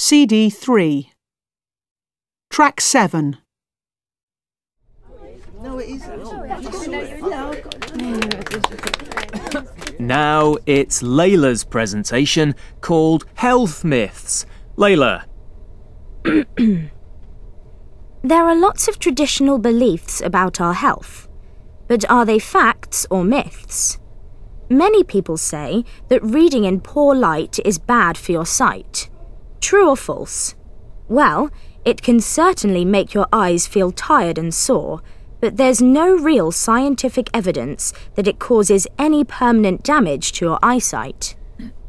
CD 3. Track 7. Now it's Layla's presentation called Health Myths. Layla. There are lots of traditional beliefs about our health, but are they facts or myths? Many people say that reading in poor light is bad for your sight. True or false? Well, it can certainly make your eyes feel tired and sore, but there's no real scientific evidence that it causes any permanent damage to your eyesight.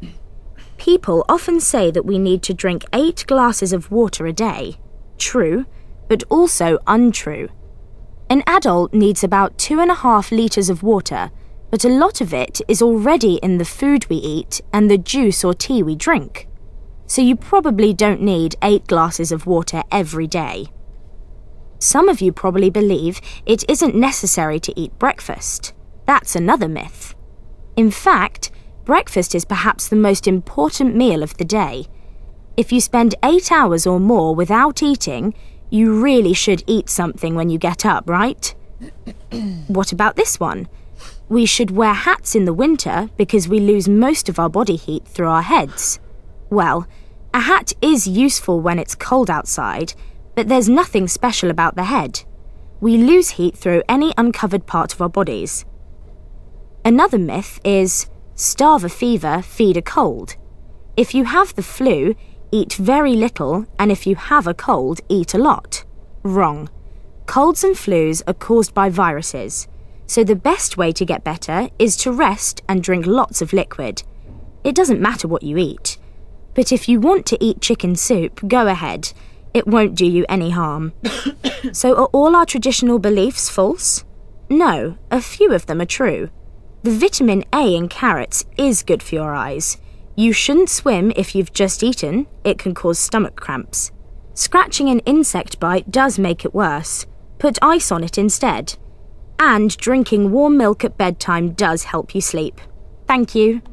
People often say that we need to drink 8 glasses of water a day. True, but also untrue. An adult needs about 2.5 litres of water, but a lot of it is already in the food we eat and the juice or tea we drink. So you probably don't need 8 glasses of water every day. Some of you probably believe it isn't necessary to eat breakfast. That's another myth. In fact, breakfast is perhaps the most important meal of the day. If you spend 8 hours or more without eating, you really should eat something when you get up, right? What about this one? We should wear hats in the winter because we lose most of our body heat through our heads. Well, a hat is useful when it's cold outside, but there's nothing special about the head. We lose heat through any uncovered part of our bodies. Another myth is, starve a fever, feed a cold. If you have the flu, eat very little, and if you have a cold, eat a lot. Wrong. Colds and flus are caused by viruses, so the best way to get better is to rest and drink lots of liquid. It doesn't matter what you eat. But if you want to eat chicken soup, go ahead. It won't do you any harm. So are all our traditional beliefs false? No, a few of them are true. The vitamin A in carrots is good for your eyes. You shouldn't swim if you've just eaten. It can cause stomach cramps. Scratching an insect bite does make it worse. Put ice on it instead. And drinking warm milk at bedtime does help you sleep. Thank you.